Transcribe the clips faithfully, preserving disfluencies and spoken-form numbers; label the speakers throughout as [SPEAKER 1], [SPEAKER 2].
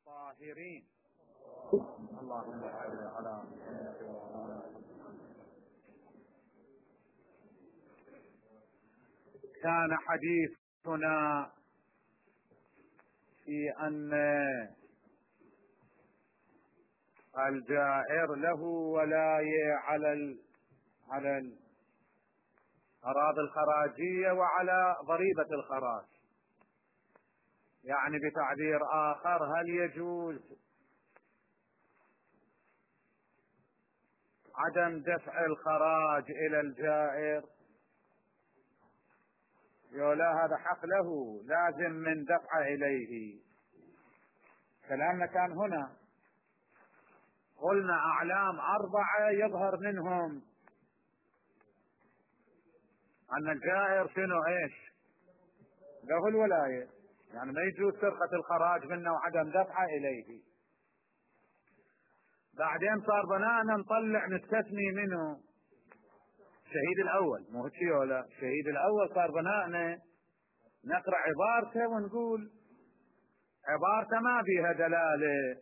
[SPEAKER 1] الطاهرين. اللهم صل على كان حديثنا في أن الجائر له ولاية على ال على الأراضي الخراجية وعلى ضريبة الخراج. يعني بتعبير آخر، هل يجوز عدم دفع الخراج إلى الجائر؟ يولا هذا حق له، لازم من دفعه إليه. كلامنا كان هنا، قلنا أعلام أربعة يظهر منهم أن الجائر شنو إيش له الولاية، يعني ما يجوز سرقة الخراج منه وعدم دفعه إليه. بعدين صار بناءنا نطلع نستثني منه الشهيد الأول، مو هيك ولا الشهيد الأول صار بناءنا نقرأ عبارته ونقول عبارته ما بيها دلالة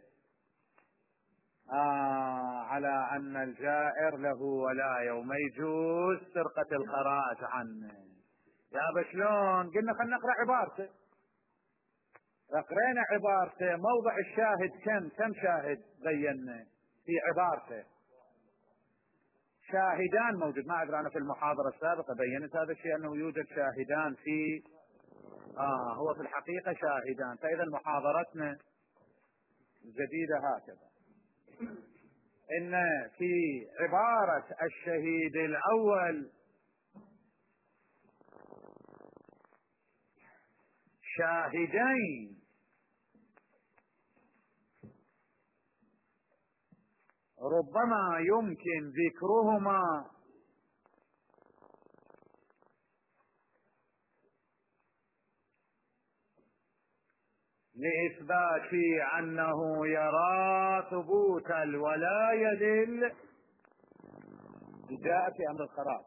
[SPEAKER 1] آه على أن الجائر له ولاية وما يجوز سرقة الخراج عنه. يا بشلون قلنا خلينا نقرأ عبارته، قرينا عبارته. موضع الشاهد كم كم شاهد بينا في عبارته؟ شاهدان موجود. ما أدري أنا في المحاضرة السابقة بينت هذا الشيء أنه يوجد شاهدان في آه هو في الحقيقة شاهدان. فإذا محاضرتنا الجديدة هكذا، إن في عبارة الشهيد الأول شاهدين ربما يمكن ذكرهما لإثبات أنه يرى ثبوت الولاية لل جاء في أمر الخراج.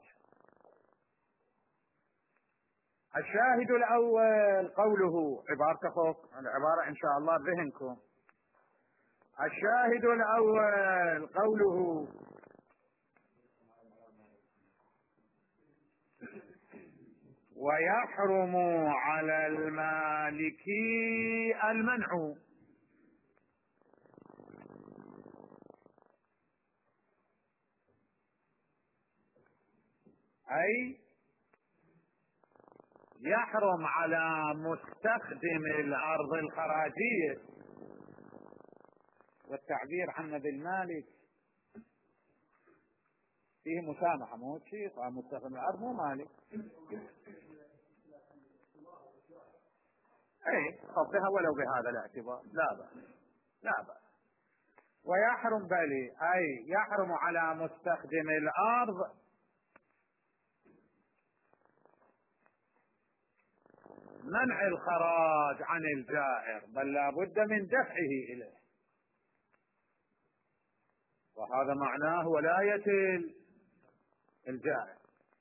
[SPEAKER 1] الشاهد الأول قوله، عبارة فوق العبارة إن شاء الله بذهنكم. الشاهد الأول قوله ويحرم على المالكي المنع. أي يحرم على مستخدم الأرض الخراجية، والتعبير عن بالمالك فيه مسامحة، مو شيء مستخدم الأرض مو مالك. اي خطها ولو بهذا الاعتبار لا بأس لا بأس. ويحرم بلي اي يحرم على مستخدم الارض منع الخراج عن الجائر، بل لا بد من دفعه اليه، وهذا معناه ولاية الجائر.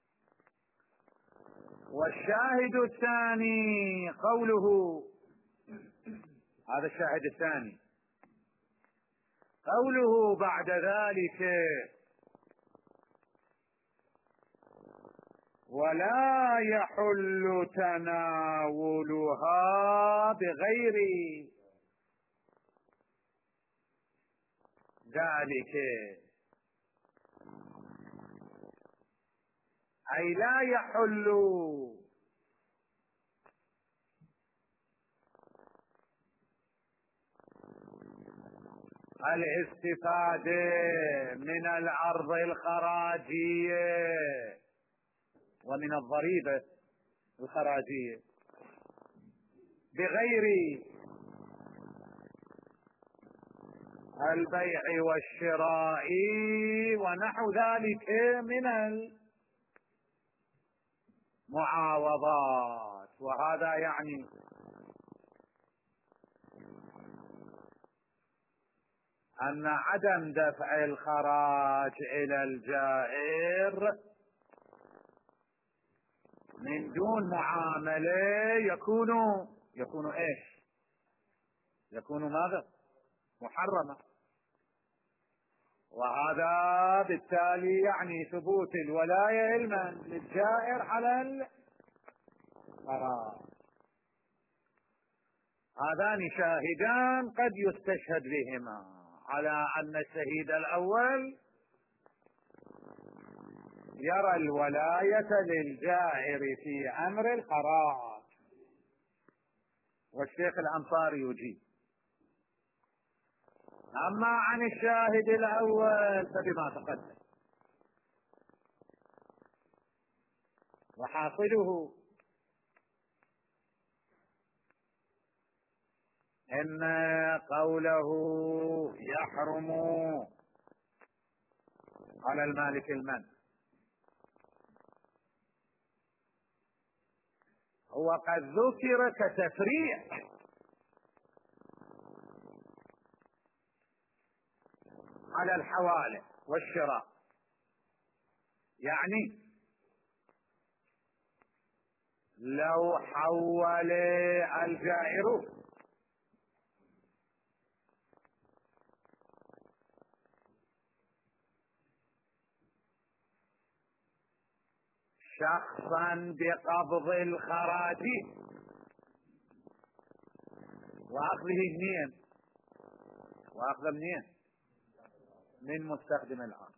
[SPEAKER 1] والشاهد الثاني قوله، هذا الشاهد الثاني قوله بعد ذلك ولا يحل تناولها بغير ذلك، أي لا يحل الاستفادة من الأرض الخراجية ومن الضريبة الخراجية بغير البيع والشراء ونحو ذلك من المعاوضات. وهذا يعني أن عدم دفع الخراج إلى الجائر من دون معاملة يكون يكون ايش؟ يكون ماذا؟ محرمة، وهذا بالتالي يعني ثبوت الولاية لمن؟ للجائر على القرار. هذان شاهدان قد يستشهد بهما على أن الشهيد الأول يرى الولاية للجائر في أمر القرار، والشيخ الأنصاري يجيب. أما عن الشاهد الأول فبما تقدم، وحاصله إن قوله يحرم على المالك المن هو قد ذكر كتفريع على الحوالة والشراء، يعني لو حول الجائر شخصا بقبض الخراج واخذه منين؟ واخذه منين؟ من مستخدم الارض،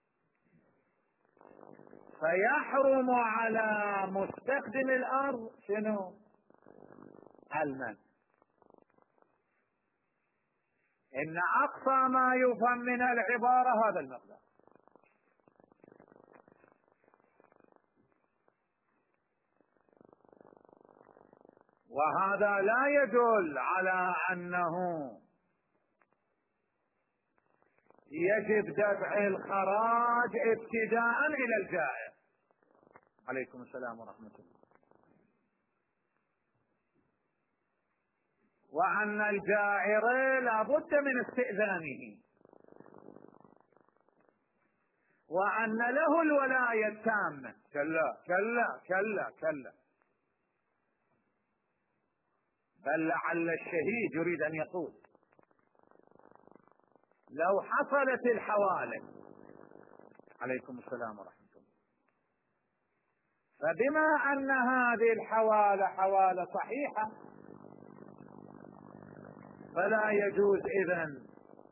[SPEAKER 1] فيحرم على مستخدم الارض شنو؟ المن. ان اقصى ما يفهم من العبارة هذا المقدار، وهذا لا يدل على انه يجب دفع الخراج ابتداء الى الجائر. عليكم السلام ورحمة الله. وان الجائر لا بد من استئذانه، وان له الولاية التامة. كلا كلا كلا كلا، بل لعل الشهيد يريد ان يقول لو حصلت الحوالة. عليكم السلام ورحمة الله. فبما ان هذه الحوالة حوالة صحيحة فلا يجوز اذن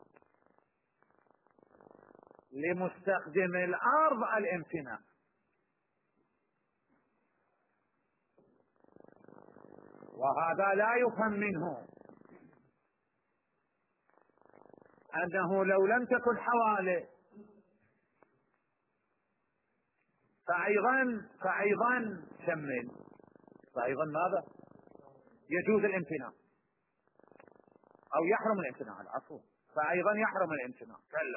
[SPEAKER 1] لمستخدم الارض الامتناع، وهذا لا يفهم منه انه لو لم تكن حوالة فايضا فايضا شمل فايضا ماذا؟ يجوز الامتناع او يحرم الامتناع، العفو، فايضا يحرم الامتناع. كلا،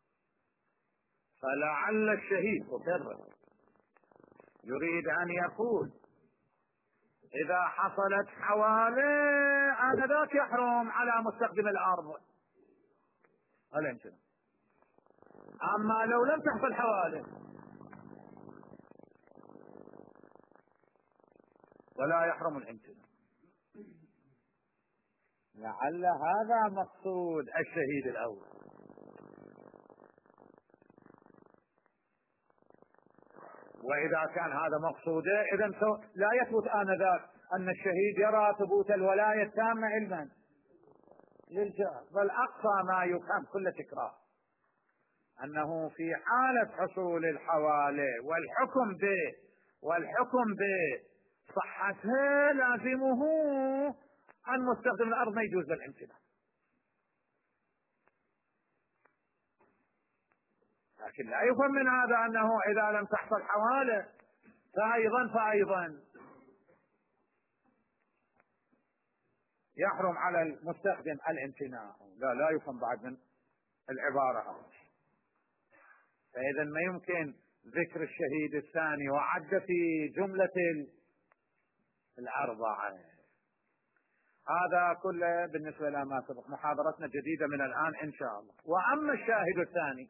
[SPEAKER 1] فلعل الشهيد مكرر يريد ان يقول اذا حصلت حوالة انذاك يحرم على مستخدم الارض الامتناع، اما لو لم تحصل حوالة ولا يحرم الامتناع. لعل هذا مقصود الشهيد الاول. واذا كان هذا مقصوده اذا لا يثبت انذاك ان الشهيد يرى ثبوت الولاية التامة علما للجار، بل اقصى ما يفهم كل تكرار انه في حالة حصول الحوالة والحكم به والحكم بصحتها لازمه ان مستخدم الارض ما يجوز الامتناع. لكن لا يفهم من هذا انه اذا لم تحصل حوالة فايضا فايضا يحرم على المستخدم الامتناع. لا لا يفهم بعد من العبارة. فاذا ما يمكن ذكر الشهيد الثاني وعد في جملة الاربعة. هذا كله بالنسبة لما سبق. محاضرتنا جديدة من الان ان شاء الله. واما الشاهد الثاني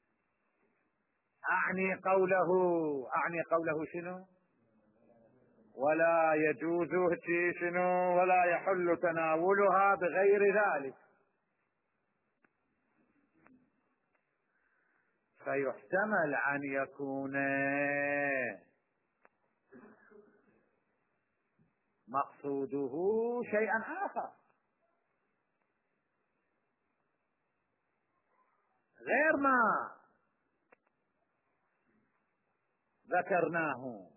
[SPEAKER 1] اعني قوله اعني قوله شنو؟ ولا يجوز شنو ولا يحل تناولها بغير ذلك. فيحتمل أن يكون مقصوده شيئا آخر غير ما ذكرناه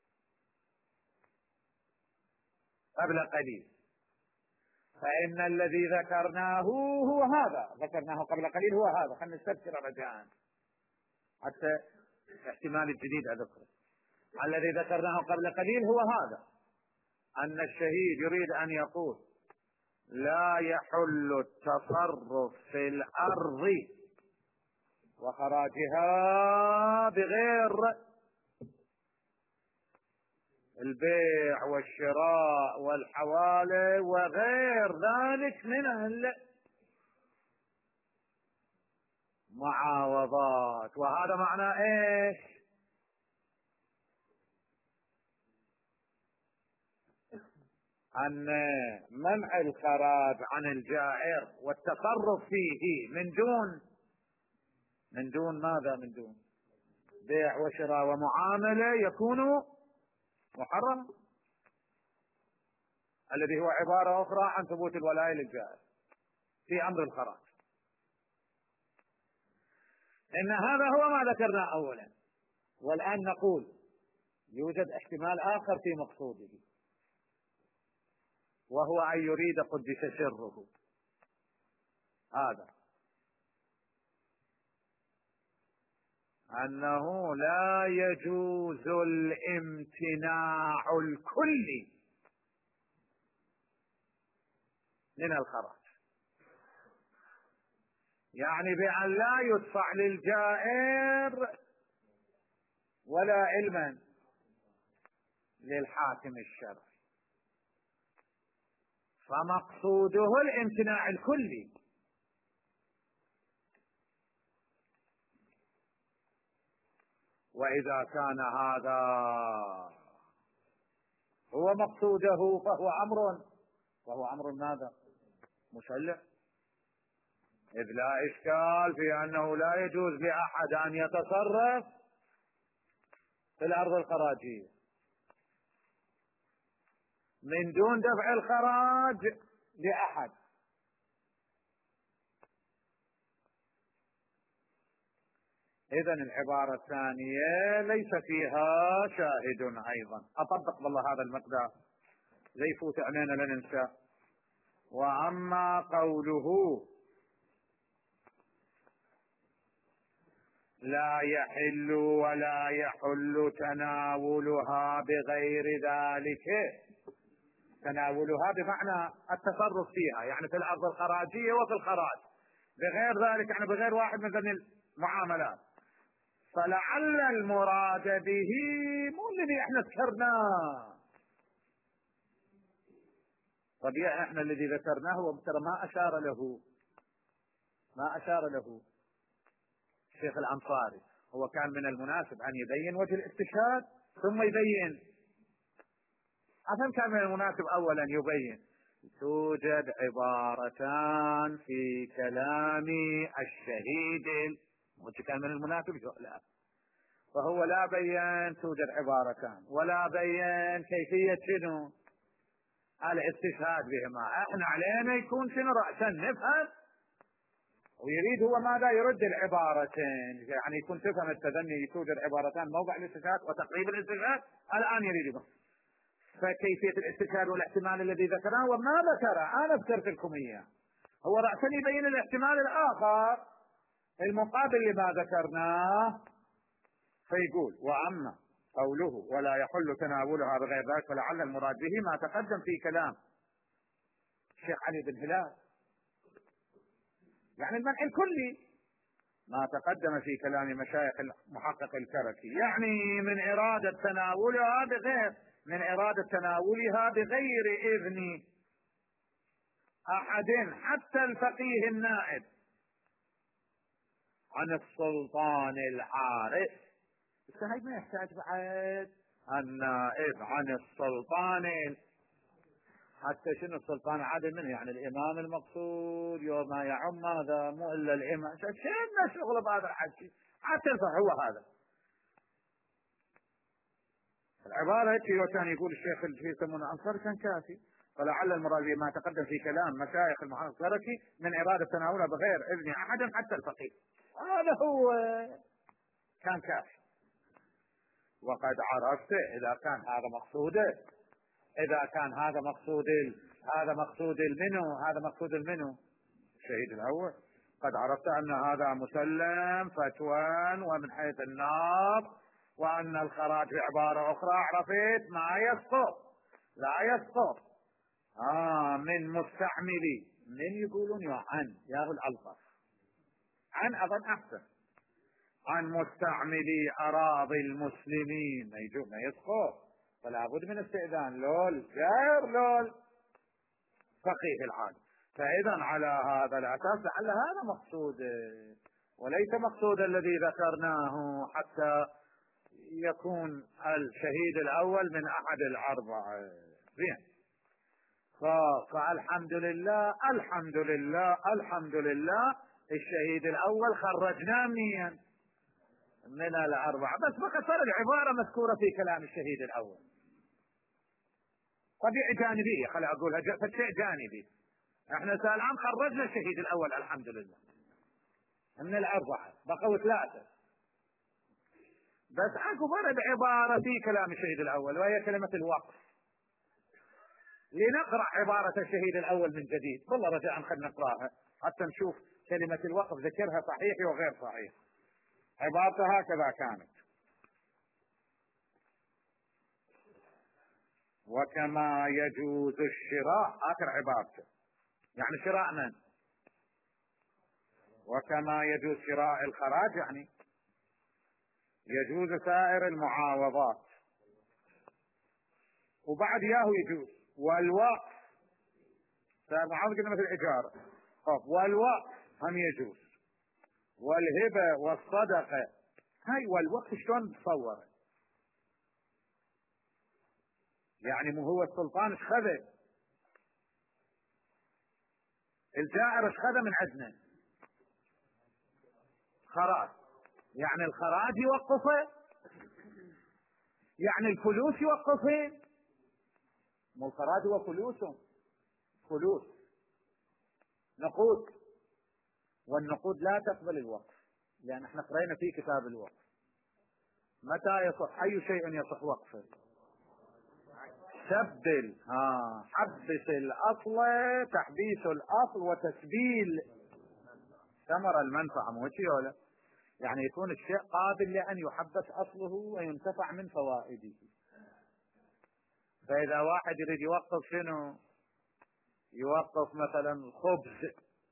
[SPEAKER 1] قبل قليل. فإن الذي ذكرناه هو هذا، ذكرناه قبل قليل هو هذا. خلينا نستذكر رجاء حتى احتمال الجديد أذكره. الذي ذكرناه قبل قليل هو هذا، أن الشهيد يريد أن يقول لا يحل التصرف في الأرض وخراجها بغير البيع والشراء والحوالة وغير ذلك من المعاوضات. وهذا معناه ايش؟ أن منع الخراج عن الجائر والتصرف فيه من دون من دون ماذا؟ من دون بيع وشراء ومعاملة يكون محرم، الذي هو عبارة أخرى عن ثبوت الولاية للجائر في أمر الخراج. إن هذا هو ما ذكرنا أولا. والآن نقول يوجد احتمال آخر في مقصوده، وهو أن يريد قدس سره هذا أنه لا يجوز الامتناع الكلي من الخراج، يعني بأن لا يدفع للجائر ولا علما للحاكم الشرعي. فمقصوده الامتناع الكلي. وإذا كان هذا هو مقصوده فهو أمر فهو أمر ماذا؟ مشلع، إذ لا إشكال في أنه لا يجوز لأحد أن يتصرف في الأرض الخراجية من دون دفع الخراج لأحد. إذن العبارة الثانية ليس فيها شاهد أيضا. أطبق بالله هذا المقدار زي يفوت علينا لا ننسى. وأما قوله لا يحل ولا يحل تناولها بغير ذلك، تناولها بمعنى التصرف فيها، يعني في الأرض الخراجية وفي الخراج، بغير ذلك يعني بغير واحد من المعاملات. فلعل المراد به مو الذي احنا ذكرناه. طبيعي احنا الذي ذكرناه وترى ما اشار له ما اشار له الشيخ الأنصاري. هو كان من المناسب ان يبين وجه الاستشهاد ثم يبين، عشان كان من المناسب اولا يبين توجد عبارتان في كلام الشهيد، وش كان من المناسب لا، فهو لا بين توجد عبارتان ولا بين كيفية شنو الاستشهاد بهما. احنا علينا يكون شنو رأسا نفهم، ويريد هو ماذا؟ يرد العبارتين، يعني يكون تفهم التذني توجد عبارتان موضع الاستشهاد وتقريب الاستشهاد، الآن يريد. فكيفية الاستشهاد والاحتمال الذي ذكرناه وما ذكره أنا ذكرت لكم إياه، هو رأسا يبين الاحتمال الآخر المقابل لما ذكرناه. فيقول وأما قوله ولا يحل تناولها بغير ذلك فلعل المراد به ما تقدم في كلام الشيخ علي بن هلال، يعني المنع الكلي ما تقدم في كلام مشايخ المحقق الكركي، يعني من إرادة تناولها بغير من إرادة تناولها بغير إذن أحد حتى الفقيه النائب عن السلطان العارف. الشهيد ما يحتاج بعد النائب عن السلطان، حتى شنو السلطان عادل منه؟ يعني الامام المقصود يوم يعم ماذا؟ مو الا الامام. شنو شغله بهذا الحكي؟ حتى هو هذا العبارة هيك. لو كان يقول الشيخ اللي يسمونه أنصاري كان كافي. فلعل المراد ما تقدم في كلام مشايخ المحافظة من إرادة تناولها بغير إذن أحد حتى الفقيه، هذا هو كان كافي. وقد عرفت إذا كان هذا مقصوده، إذا كان هذا مقصود هذا مقصود المنو، هذا مقصود المنو الشهيد الأول. قد عرفت أن هذا مسلم فتوى ومن حيث النص، وأن الخراج بعبارة أخرى عرفت ما يسقط، لا يسقط آه من مستعملي، من يقولون يا عن ياهو الألفظ عن أظن أحسن، عن مستعملي أراضي المسلمين ما يجوز ما يسقط، فلا بد من استئذان لول غير لول فقيه العالم. فإذا على هذا الأساس لعل هذا مقصود وليس مقصود الذي ذكرناه، حتى يكون الشهيد الأول من أحد الأربعة. زين. فالحمد لله الحمد لله الحمد لله الشهيد الأول خرجناه منين؟ من الأربعة، بس فقط صار العبارة مذكورة في كلام الشهيد الأول، طبيعي جانبية، خلي أقولها فشيء جانبي. احنا الآن خرجنا الشهيد الأول الحمد لله من الأربعة، بقوا ثلاثة، بس اكو فرد عبارة في كلام الشهيد الأول وهي كلمة الوقف. لنقرأ عبارة الشهيد الأول من جديد، والله رجاء خلنا نقرأها حتى نشوف كلمة الوقف ذكرها صحيح وغير صحيح. عبارته هكذا كانت: وكما يجوز الشراء، آخر عبارته يعني شراء من؟ وكما يجوز شراء الخراج يعني يجوز سائر المعاوضات، وبعد ياهو يجوز والوقف، سائر المعاوضات قلنا مثل الإيجار، والوقف هم يجوز، والهبة والصدقة. هاي والوقف شلون تصوره؟ يعني مو هو السلطان ايش خذ؟ الجائر ايش خذ من عندنا؟ خراج، يعني الخراج يوقفه، يعني الفلوس يوقفه، مو الخراج هو فلوسهم، فلوس نقود، والنقود لا تقبل الوقف، لأن احنا قرينا في كتاب الوقف متى يصح أي شيء يصح وقفه؟ تبدل ها حبس الأصل، تحبيس الأصل وتسبيل ثمر المنفعة، مو شيء ولا يعني يكون الشيء قابل لأن يحبس أصله وينتفع من فوائده. فإذا واحد يريد يوقف شنو؟ يوقف مثلا الخبز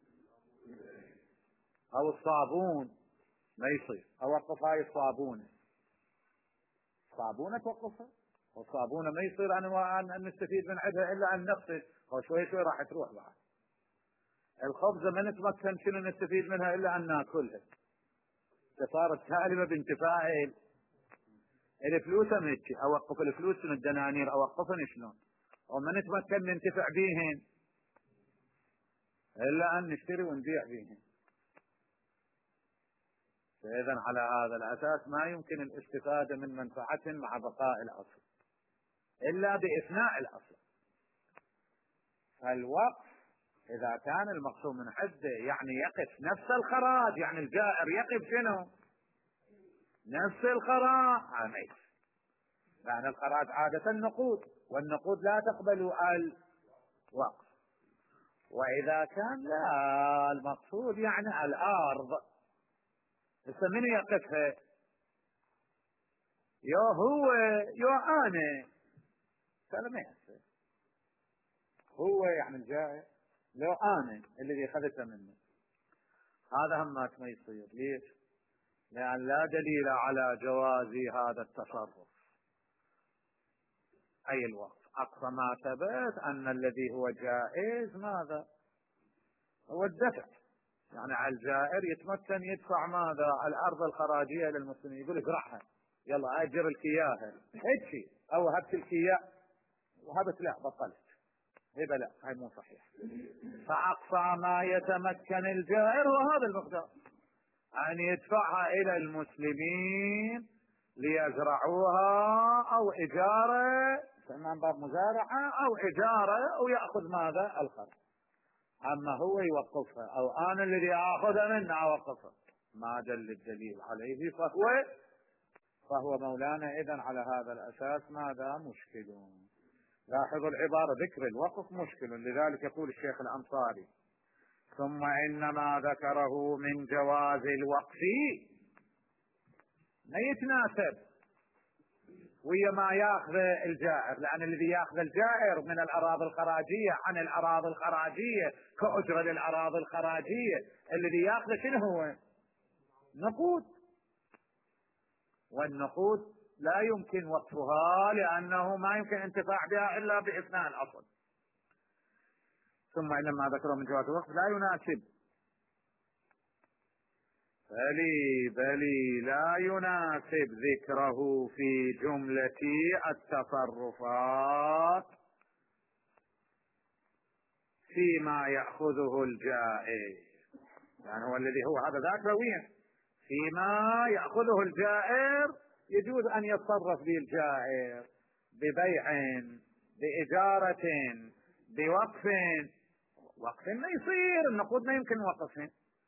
[SPEAKER 1] أو الصابون ما يصير أوقف هاي الصابونة، صابونة توقفها، والصابونة ما يصير أن نستفيد من عندها إلا أن نغسل، وشوي شوي راح تروح بعد. الخبزة ما نتمكن شنو نستفيد منها إلا أن ناكلها، صارت سالمة بانتفاع الفلوس. مهتي أوقف الفلوس من الدنانير أوقفن شلون؟ وما نتمكن ننتفع بيهن إلا أن نشتري ونبيع بيهن. فإذا على هذا الأساس ما يمكن الاستفادة من منفعة مع بقاء الأصل إلا بإثناء الأصل. فالوقف إذا كان المقصود من حده يعني يقف نفس الخراج، يعني الجائر يقف شنو؟ نفس الخراج، لأن الخراج عادة النقود، والنقود لا تقبل الوقف. وإذا كان لا المقصود يعني الأرض، هسه من يقفها؟ يا هو يا أنا، سلام هسه هو يعني الجائر لو أنا الذي أخذته منه، هذا هم ما يصير. ليش؟ لأن لا دليل على جواز هذا التصرف أي الوقت. أقصى ما ثبت أن الذي هو جائز ماذا؟ هو الدفع، يعني على الجائر يتمكن يدفع ماذا؟ الأرض الخراجية للمسلمين، يقول ازرعها يلا أجر لك إياها هيك، أو هبت لك إياه وهبت لا بطلت هبة، لا هاي مو صحيح. فأقصى ما يتمكن الجائر هو هذا المقدار، أن يدفعها إلى المسلمين ليزرعوها أو إجارة، من باب مزارعة أو إجارة، ويأخذ ماذا؟ الخرج. أما هو يوقفها أو أنا الذي أخذ منه أوقفها، ما دل الدليل عليه فهو فهو مولانا. إذن على هذا الأساس ماذا؟ مشكل. لاحظوا العبارة، ذكر الوقف مشكل، لذلك يقول الشيخ الأنصاري: ثم إنما ذكره من جواز الوقف ما يتناسب ويا ما ياخذ الجائر، لأن الذي ياخذ الجائر من الأراضي الخراجية عن الأراضي الخراجية كأجرة للأراضي الخراجية، الذي ياخذ شنو هو؟ نقود، والنقود لا يمكن وقفها لأنه ما يمكن انتفاع بها إلا بإثناء الأصل. ثم إنما ذكره من جواز الوقف لا يناسب، بلي بلي لا يناسب ذكره في جملة التصرفات فيما يأخذه الجائر، يعني هو الذي هو هذا ذاك رويه فيما يأخذه الجائر يجوز أن يتصرف به الجائر ببيع بإجارة بوقف. وقف ما يصير، النقود ما يمكن وقفه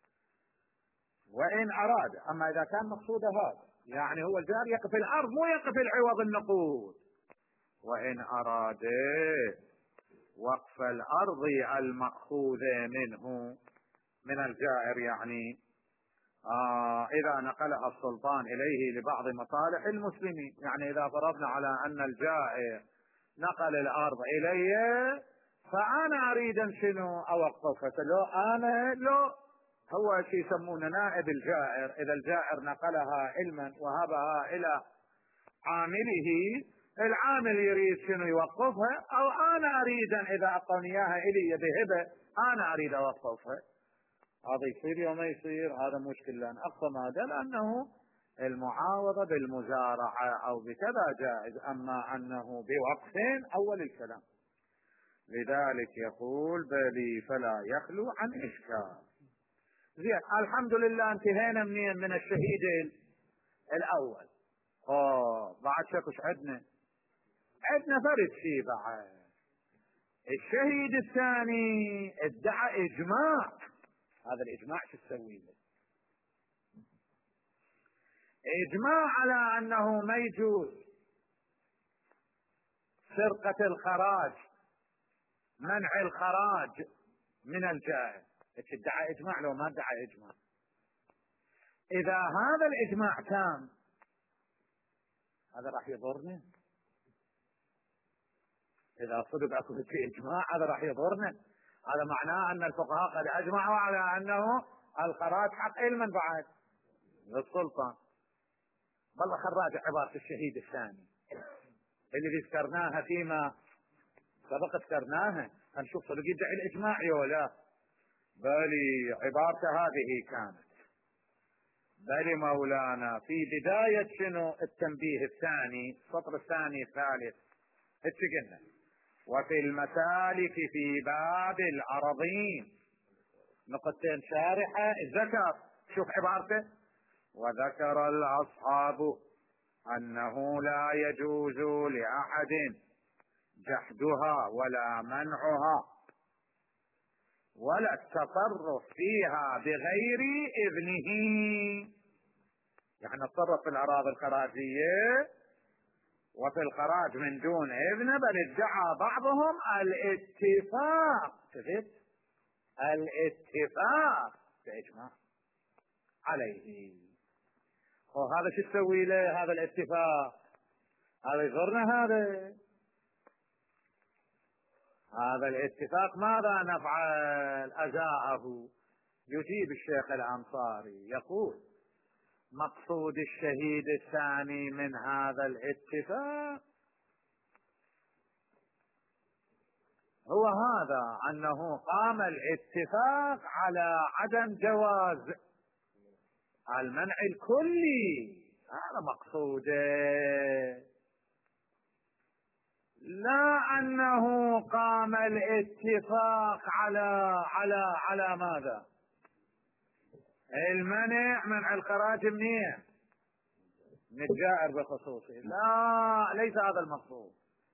[SPEAKER 1] وإن أراد. أما إذا كان مقصود هذا، يعني هو الجار يقف الأرض مو يقف العوض النقود، وإن أراد وقف الأرض المأخوذة منه من الجائر، يعني آه إذا نقلها السلطان إليه لبعض مصالح المسلمين، يعني إذا فرضنا على أن الجائر نقل الأرض إلي فأنا أريد شنو أوقفها، لو أنا لو هو شيء يسمونه نائب الجائر، إذا الجائر نقلها علما وهبها إلى عامله، العامل يريد شنو يوقفها، أو أنا أريد إذا أعطوني إياها إلي بهبة أنا أريد أوقفها. هذا يصير يوم ما يصير، هذا مشكلة، لأن أقصى ماذا؟ لأنه المعاوضة بالمزارعة أو بكذا جائز، أما أنه بوقف أول الكلام. لذلك يقول: بلي فلا يخلو عن إشكال. زين، الحمد لله انتهينا منين؟ من الشهيد الأول. أوه بعد شكوش عندنا عندنا فرد شيء بعد. الشهيد الثاني ادعى إجماع، هذا الإجماع شو تسوي له؟ إجماع على أنه ما يجوز سرقة الخراج، منع الخراج من الجائر. ادعى إجماع لو ما ادعى إجماع. إذا هذا الإجماع تام هذا راح يضرنا، إذا صدق أكو في إجماع هذا راح يضرنا. هذا معناه أن الفقهاء قد أجمعوا على أنه الخراج حق علما بعد للسلطان. والله خراج عبارة الشهيد الثاني اللي ذكرناها فيما سبق، ذكرناها هنشوف صدق يدعي الإجماع ولا بلي عبارته هذه كانت. بلي مولانا في بداية شنو التنبيه الثاني، السطر الثاني الثالث، اتقلنا: وفي المسالك في باب الأراضين، نقطتين شارحة الذكر. شوف عبارته: وذكر الأصحاب أنه لا يجوز لأحد جحدها ولا منعها ولا التصرف فيها بغير إذنه. يعني التصرف في الأراضي الخراجية وفي الخراج من دون إذن، بل ادعى بعضهم الاتفاق، شفت الاتفاق بإجماع عليه. وهذا شو تسوي له هذا الاتفاق؟ هذا يضرنا. هذا هذا الاتفاق ماذا نفعل؟ أجاءه. يجيب الشيخ الأنصاري يقول: مقصود الشهيد الثاني من هذا الاتفاق هو هذا، أنه قام الاتفاق على عدم جواز المنع الكلي هذا مقصوده، لا أنه قام الاتفاق على على على ماذا؟ المنع منع الخراج منين؟ من الجائر بخصوصه، لا ليس هذا المقصود،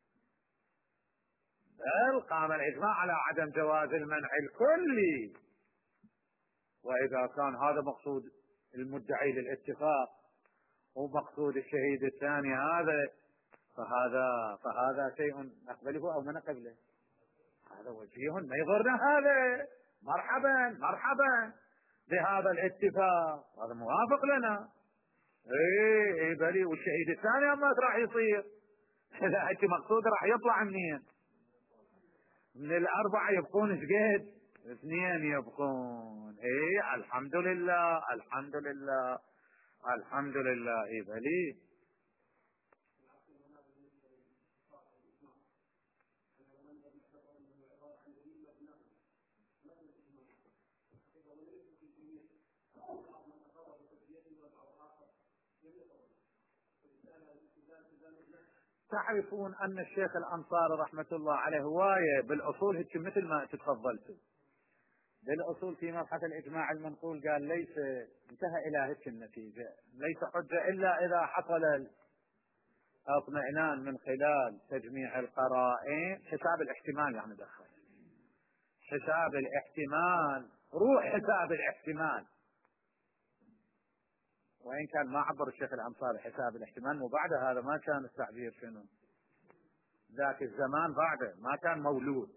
[SPEAKER 1] بل قام الإجماع على عدم جواز المنع الكلي. وإذا كان هذا مقصود المدعي للاتفاق ومقصود الشهيد الثاني هذا، فهذا فهذا شيء نقبله أو ما نقبله، هذا وجيه ما يضرنا، هذا مرحبا مرحبا بهذا الاتفاق، هذا موافق لنا. ايه ايه بلي، والشهيد الثاني اما راح يصير اذا انت مقصود راح يطلع منين؟ من الاربعه يبقون شقد؟ اثنين يبقون. ايه الحمد لله الحمد لله الحمد لله. ايه بلي تعرفون ان الشيخ الانصاري رحمة الله عليه هواية بالاصول هيك مثل ما تفضلتوا بالاصول في مبحث الاجماع المنقول قال ليس، انتهى الى هيك النتيجة، ليس حجة الا اذا حصل الاطمئنان من خلال تجميع القرائن، حساب الاحتمال يعني دخل حساب الاحتمال، روح حساب الاحتمال، وإن كان ما عبر الشيخ الأنصاري حساب الاحتمال، وبعد هذا ما كان التعبير شنو ذاك الزمان، بعده ما كان مولود.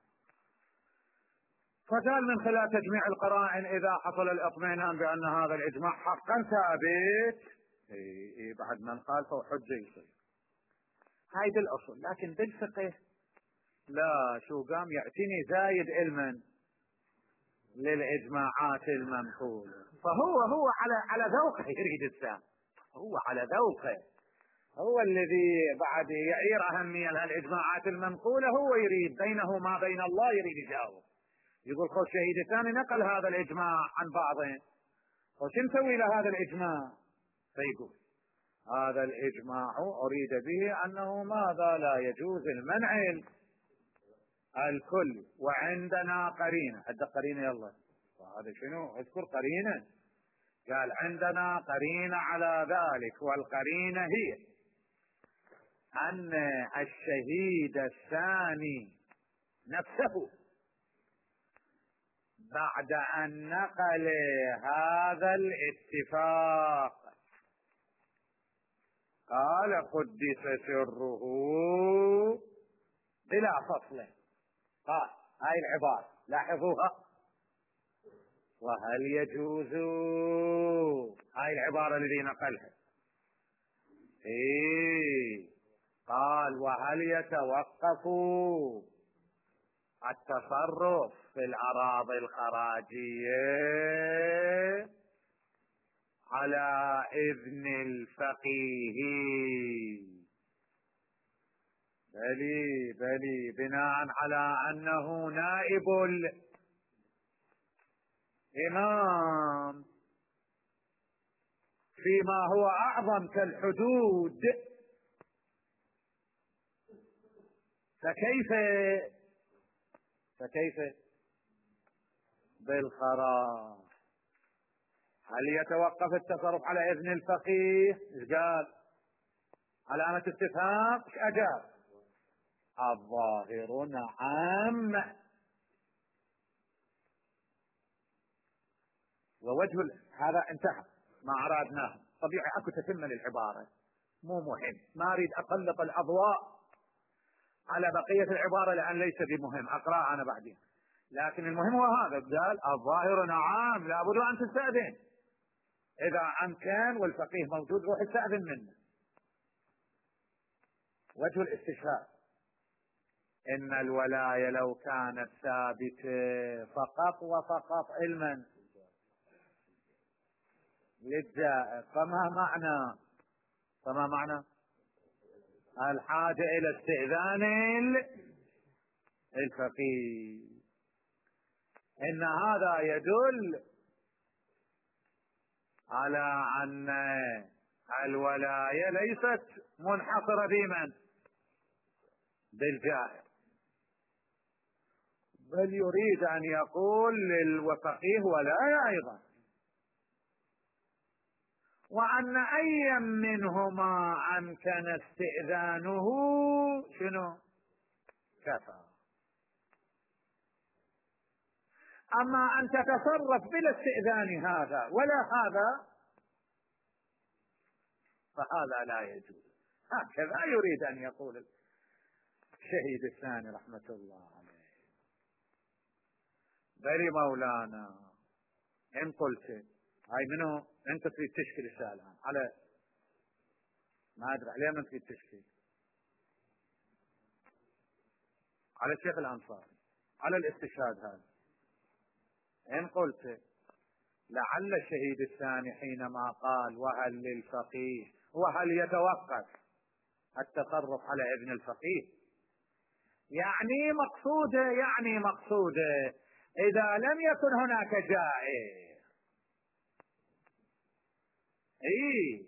[SPEAKER 1] فقال من خلال تجميع القرائن إذا حصل الاطمئنان بأن هذا الإجماع حقا ثابت، إيه إيه بعد من قال فهو حجة يصير. هاي بالأصل، لكن بالفقه لا، شو قام يعتني زايد علما للإجماعات المنقولة، فهو هو على على ذوقه يريد السام، هو على ذوقه، هو الذي بعد يعير أهمية لهالإجماعات المنقولة، هو يريد بينه ما بين الله يريد يجاوب، يقول خو الشهيد الثاني نقل هذا الإجماع عن بعضهم، وش نسوي لهذا الإجماع؟ فيقول هذا الإجماع أريد به أنه ماذا؟ لا يجوز المنع الكل، وعندنا قرينة، عند قرينة يلا، وهذا شنو؟ اذكر قرينة. قال عندنا قرينة على ذلك، والقرينة هي أن الشهيد الثاني نفسه بعد أن نقل هذا الاتفاق قال قدس سره بلا فصل، قال هاي العبارة لاحظوها، وهل يجوز، هاي العبارة الذي نقلها، إيه قال وهل يتوقف التصرف في الأراضي الخراجية على إذن الفقيه؟ بلي بلي بناء على أنه نائب الإمام فيما هو أعظم كالحدود، فكيف فكيف بالخراج؟ هل يتوقف التصرف على إذن الفقيه؟ ايش قال؟ علامة استفهام، ايش أجاب؟ الظاهر نعم. ووجه هذا انتهى ما أرادناه، طبيعي أكو تتمة للعبارة، مو مهم، ما أريد أسلط الأضواء على بقية العبارة لأن ليس بمهم، أقرأ أنا بعدين، لكن المهم هو هذا، قال الظاهر نعم لابد أن تستأذن، إذا أمكن والفقيه موجود روح استأذن منه. وجه الاستشهاد إن الولاية لو كانت ثابتة فقط وفقط علما للجائر، فما معنى فما معنى الحاجة إلى استئذان الفقيه؟ إن هذا يدل على أن الولاية ليست منحصرة بمن؟ بالجائر، بل يريد أن يقول للفقيه ولاية أيضا، وأن أي منهما أمكن استئذانه شنو؟ كفى. أما أن تتصرف بلا استئذان هذا ولا هذا فهذا لا يجوز. هكذا يريد أن يقول الشهيد الثاني رحمة الله عليه. بل مولانا إن قلت هاي منو أنت تريد تشكي الأشياء الآن على ما أدري عليه من تريد تشكي على الشيخ الأنصاري على الاستشهاد هذا. إن قلت لعل الشهيد الثاني حينما قال وهل للفقيه وهل يتوقف التصرف على ابن الفقيه يعني مقصوده يعني مقصوده إذا لم يكن هناك جائر. إيه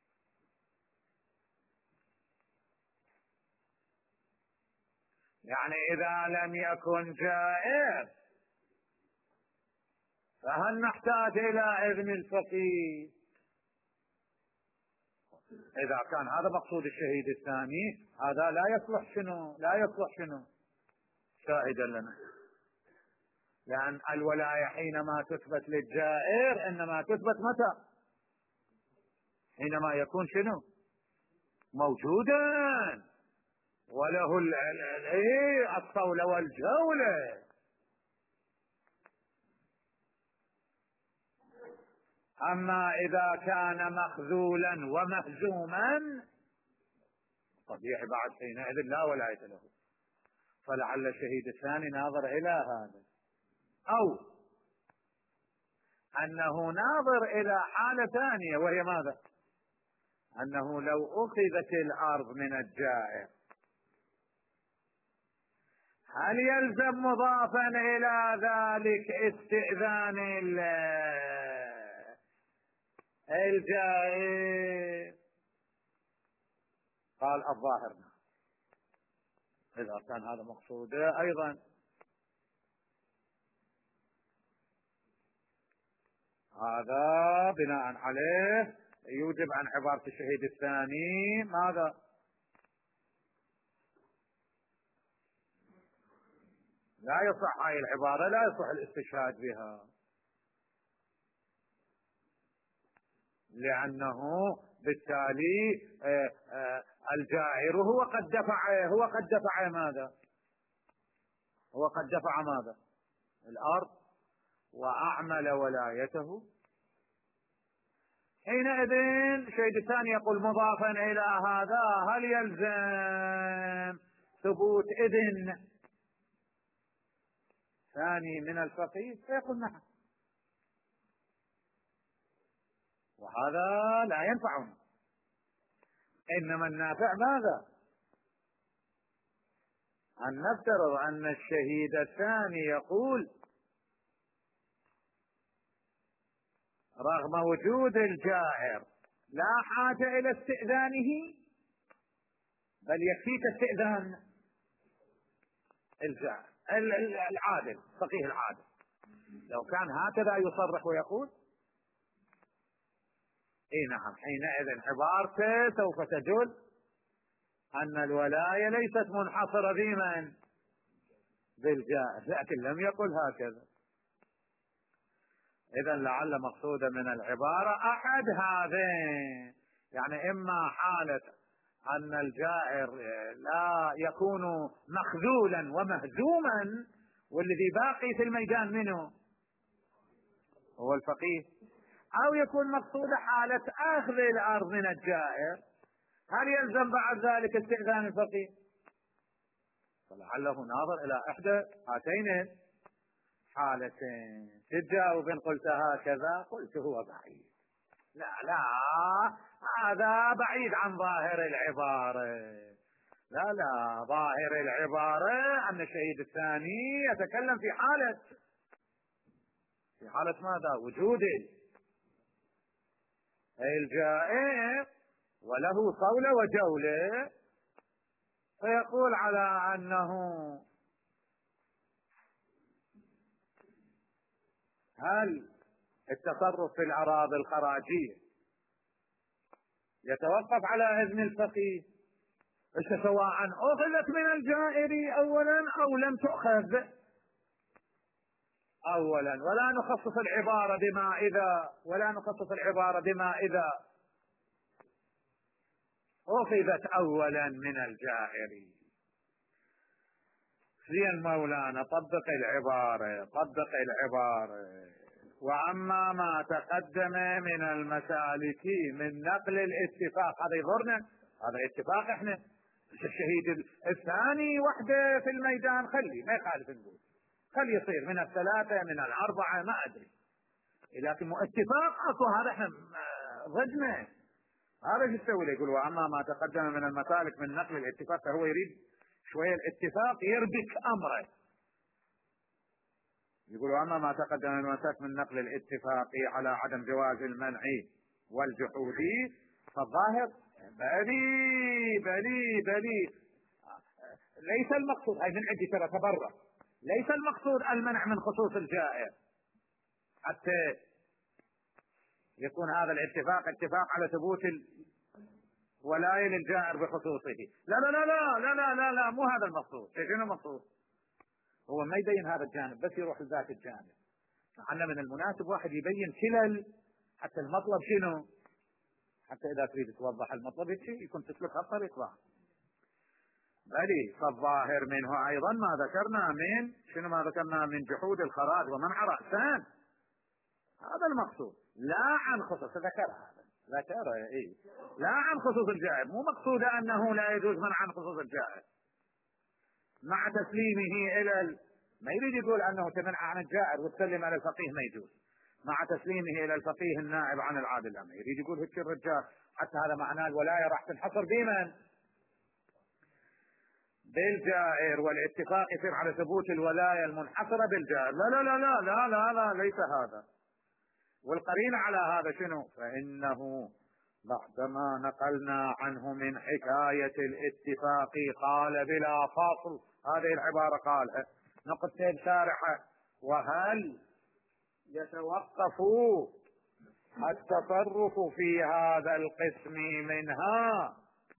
[SPEAKER 1] يعني إذا لم يكن جائر فهل نحتاج إلى ابن الفقيه؟ إذا كان هذا مقصود الشهيد الثاني هذا لا يصلح شنو لا يصلح شنو شاهدا لنا، لأن الولاية حينما تثبت للجائر إنما تثبت متى؟ حينما يكون شنو موجودا وله الصولة والجولة. أما إذا كان مخذولا ومهزوما طبيعي بعد حينئذ لا ولاية له. فلعل الشهيد الثاني ناظر إلى هذا، أو أنه ناظر إلى حالة ثانية وهي ماذا؟ أنه لو أخذت الأرض من الجائر هل يلزم مضافا إلى ذلك استئذان الجائر؟ قال الظاهر نعم. إذا كان هذا مقصوده أيضا هذا بناء عليه يوجب عن عبارة الشهيد الثاني ماذا؟ لا يصح هاي العبارة، لا يصح الاستشهاد بها، لأنه بالتالي الجائر هو قد دفع هو قد دفع ماذا؟ هو قد دفع ماذا؟ الأرض وأعمل ولايته. حينئذ الشهيد الثاني يقول مضافا إلى هذا هل يلزم ثبوت إذن ثاني من الفقيه؟ فيقول نعم، وهذا لا ينفعنا. إنما النافع ماذا؟ أن نفترض أن الشهيد الثاني يقول رغم وجود الجائر لا حاجة إلى استئذانه بل يكفيك استئذان الجائر العادل فقيه العادل. لو كان هكذا يصرح ويقول اي نعم حينئذ عبارته سوف تدل ان الولاية ليست منحصرة بمن؟ بالجائر، لكن لم يقل هكذا. اذا لعل مقصودا من العبارة احد هذين، يعني اما حالة ان الجائر لا يكون مخذولا ومهزوما والذي باقي في الميدان منه هو الفقيه، او يكون مقصود حالة اخذ الارض من الجائر هل يلزم بعد ذلك استئذان الفقيه؟ فلعله ناظر الى احدى هاتين حالتين. تجاوب ان قلت هكذا قلت هو بعيد، لا لا هذا بعيد عن ظاهر العبارة، لا لا ظاهر العبارة أن الشهيد الثاني يتكلم في حالة في حالة ماذا؟ وجود الجائر وله صولة وجولة، فيقول على أنه هل التصرف في الأراضي الخراجية يتوقف على إذن الفقيه سواء أخذت من الجائر أولا أو لم تؤخذ أولا، ولا نخصص العبارة بما إذا ولا نخصص العبارة بما إذا أخذت أولا من الجائر. زين مولانا، طبق العبارة طبق العبارة. وأما ما تقدم من المسالك من نقل الاتفاق، هذا يضرنا، هذا اتفاق احنا. الشهيد الثاني وحده في الميدان خلي ما يخالف، نقول خلي يصير من الثلاثة من الأربعة ما أدري، لكن اتفاق أكو، هذا احنا ضدنا. هذا شو يسوي له؟ يقول وأما ما تقدم من المسالك من نقل الاتفاق، فهو يريد شوية الاتفاق يربك أمره. يقول وأما ما تقدم من المسالك من نقل الاتفاق على عدم جواز المنع والجحود، فالظاهر بلي بلي بلي ليس المقصود، هاي من عندي ترى تبرع، ليس المقصود المنع من خصوص الجائر حتى يكون هذا الاتفاق اتفاق على ثبوت الولاية للجائر بخصوصه. لا لا لا لا لا لا لا, لا مو هذا المقصود. شنو المقصود؟ هو ما يبين هذا الجانب، بس يروح لذاك الجانب. عنا من المناسب واحد يبين كلا، حتى المطلب شنو، حتى إذا تريد توضح المطلب يكون تسلك هالطريق ذا. بلي فالظاهر منه أيضا ما ذكرنا من شنو ما ذكرنا من جحود الخراج ومنع رأسان، هذا المقصود، لا عن خصوص. ذكر هذا ذكر إيه لا عن خصوص الجائر، مو مقصود أنه لا يجوز منع عن خصوص الجائر مع تسليمه إلى ال... ما يريد يقول أنه تمنع عن الجائر وتسلم على الفقيه ما يجوز، مع تسليمه إلى الفقيه النائب عن العادل الأمر. يريد يقول هيك الرجال حتى هذا معناه الولاية راح تنحصر بمن؟ بالجائر، والاتفاق يصير على ثبوت الولاية المنحصرة بالجائر. لا لا لا لا لا لا, لا ليس هذا. والقرينة على هذا شنو؟ فإنه بعدما نقلنا عنه من حكاية الاتفاق قال بلا فاصل، هذه العبارة قالها نقطتين شارحة، وهل يتوقف التصرف في هذا القسم منها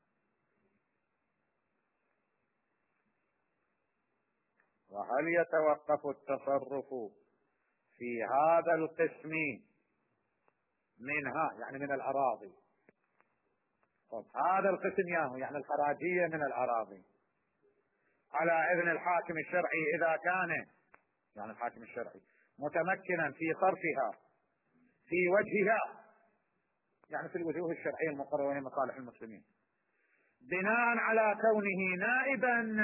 [SPEAKER 1] وهل يتوقف التصرف في هذا القسم منها يعني من الأراضي. طب هذا القسم ياهو يعني الخراجية من الأراضي على إذن الحاكم الشرعي إذا كان يعني الحاكم الشرعي متمكنا في صرفها في وجهها، يعني في الوجوه الشرعية المقررة وهي مصالح المسلمين، بناء على كونه نائبا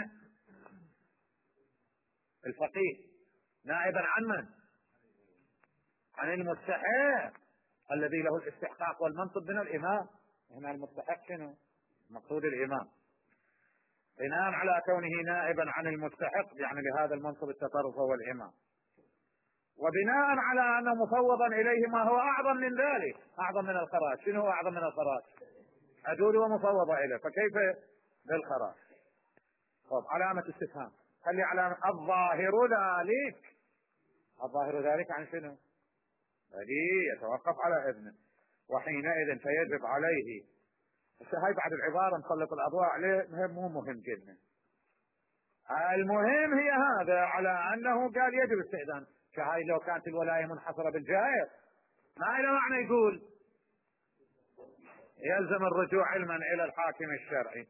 [SPEAKER 1] الفقيه، نائبا عن من؟ عن المستحق الذي له الاستحقاق والمنصب من الإمام. هنا المستحق شنو؟ مقصود الإمام. بناء على كونه نائبا عن المستحق يعني لهذا المنصب التصرف هو الإمام، وبناء على أنه مفوضا إليه ما هو أعظم من ذلك، أعظم من الخراج. شنو هو أعظم من الخراج؟ عدول ومفوضة إليه، فكيف بالخراج؟ طب علامة استفهام، خلي علامة الظاهر ذلك. الظاهر ذلك عن شنو؟ هذه يتوقف على إذنه، وحينئذ فيجب عليه. بس هاي بعد العبارة نسلط الأضواء عليه، مهم مو مهم جدا. المهم هي هذا على أنه قال يجب استئذان، كهاي لو كانت الولاية منحصرة بالجائر ما إلى معنى يقول يلزم الرجوع علما إلى الحاكم الشرعي.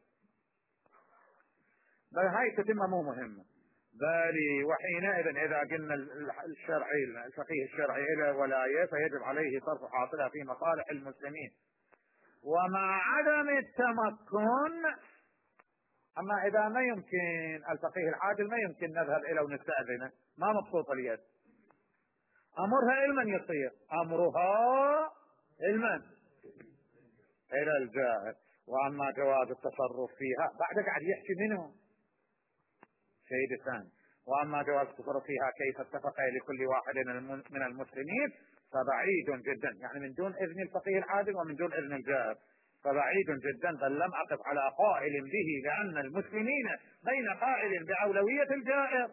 [SPEAKER 1] بل هاي تتمة مو مهمة. بالي وحينئذ إذا قلنا الشرعي الفقيه الشرعي إلى ولاية فيجب عليه صرف حاصلها في مصالح المسلمين، ومع عدم التمكن. أما إذا ما يمكن الفقيه العادل ما يمكن نذهب إلى ونستأذنه، ما مبسوط اليد، أمرها إلمن يصير؟ أمرها إلمن؟ إلى الجائر. وأما جواز التصرف فيها بعد قاعد يحكي منه شيء ثاني. واما جواز تصرفها كيف اتفق لكل واحد من المسلمين فبعيد جدا، يعني من دون اذن الفقيه العادل ومن دون اذن الجائر، فبعيد جدا، بل لم اقف على قائل به، لان المسلمين بين قائل باولويه الجائر.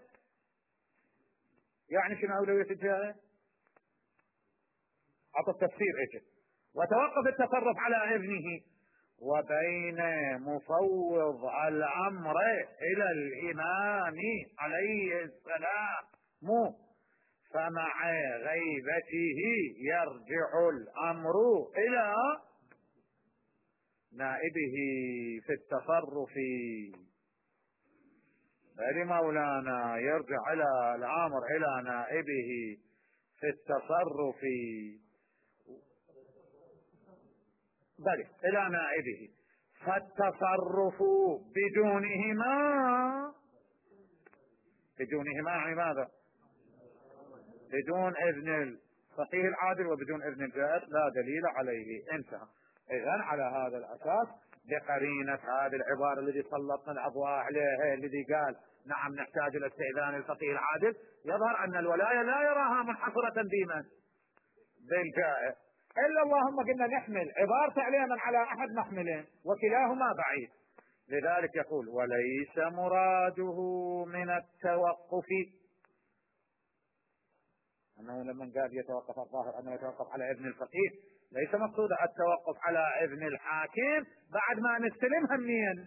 [SPEAKER 1] يعني شنو اولويه الجائر؟ اعطى التفسير ايش؟ وتوقف التصرف على اذنه، وبين مفوض الامر الى الامام عليه السلام فمع غيبته يرجع الامر الى نائبه في التصرف. بل مولانا يرجع الى الامر الى نائبه في التصرف، بل الى نائبه، فالتصرف بدونهما بدونهما يعني ماذا؟ بدون اذن الفقيه العادل وبدون اذن الجائر لا دليل عليه. انتهى. اذا على هذا الاساس بقرينة هذه العبارة الذي سلطنا الاضواء عليها، الذي قال نعم نحتاج الى استئذان الفقيه العادل، يظهر ان الولاية لا يراها منحصرة بمن؟ بالجائر. الا اللهم قلنا نحمل عبارة علينا على احد محملين وكلاهما بعيد. لذلك يقول وليس مراده من التوقف، انه لما قال يتوقف الظاهر انه يتوقف على اذن الفقيه، ليس مقصود التوقف على اذن الحاكم بعد ما نستلمها منين؟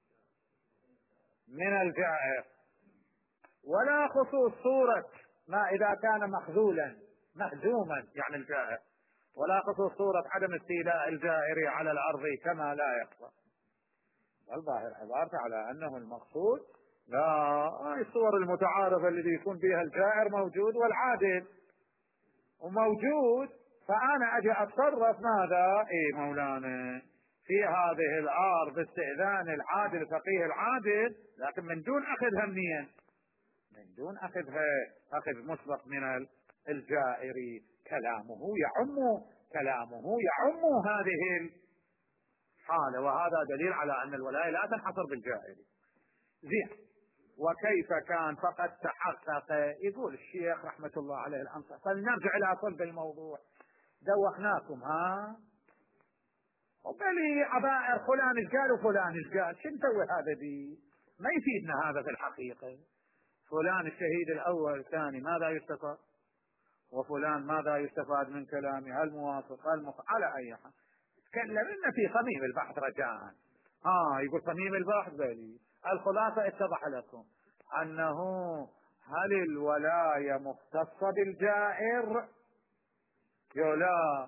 [SPEAKER 1] من الجائر، ولا خصوص صورة ما اذا كان مخذولا مهزوما يعني الجائر، ولا خصوص صورة عدم استيلاء الجائر على الارض كما لا يخفى. الظاهر عبارته على انه المقصود لا الصور المتعارفة الذي يكون بها الجائر موجود والعادل وموجود، فانا اجي اتصرف ماذا؟ اي مولانا في هذه الارض باستئذان العادل الفقيه العادل، لكن من دون اخذها منين؟ من دون اخذها اخذ مسبق من الجائر. كلامه يعم كلامه يعم هذه الحالة، وهذا دليل على ان الولاية لا تنحصر بالجائر. زين. وكيف كان فقد تحقق؟ يقول الشيخ رحمة الله عليه الأنصار. فلنرجع إلى صلب الموضوع. دوخناكم ها؟ وبلي عبائر فلان ايش قال وفلان ايش قال، شو نسوي هذا دي؟ ما يفيدنا هذا في الحقيقة. فلان الشهيد الأول الثاني ماذا يستفاد؟ وفلان ماذا يستفاد من كلامه؟ هل موافق هل مخ... على أي حال تكلمنا في صميم البحث رجاء. ها يقول صميم البحث بلي الخلاصة اتضح لكم انه هل الولاية مختصة بالجائر؟ يولا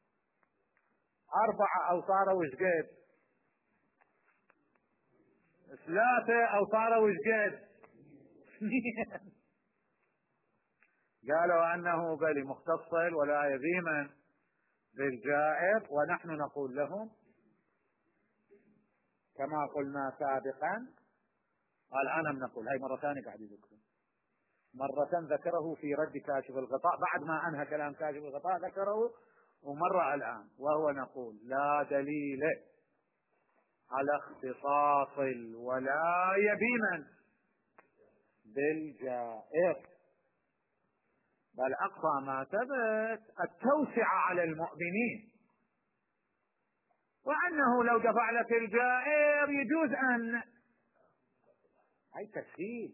[SPEAKER 1] اربعة او صاروا وش قد؟ ثلاثة او صاروا وش قد؟ قالوا انه بلي مختصة الولاية بمن؟ بالجائر، ونحن نقول لهم كما قلنا سابقا. الآن نقول هاي مرة ثانية قاعد يذكر، مرة ذكره في رد كاشف الغطاء بعد ما أنهى كلام كاشف الغطاء ذكره، ومرة الآن، وهو نقول لا دليل على اختصاص الولاية بمن؟ بالجائر، بل أقصى ما ثبت التوسعة على المؤمنين، وأنه لو دفع لك الجائر يجوز أن أي تسهيل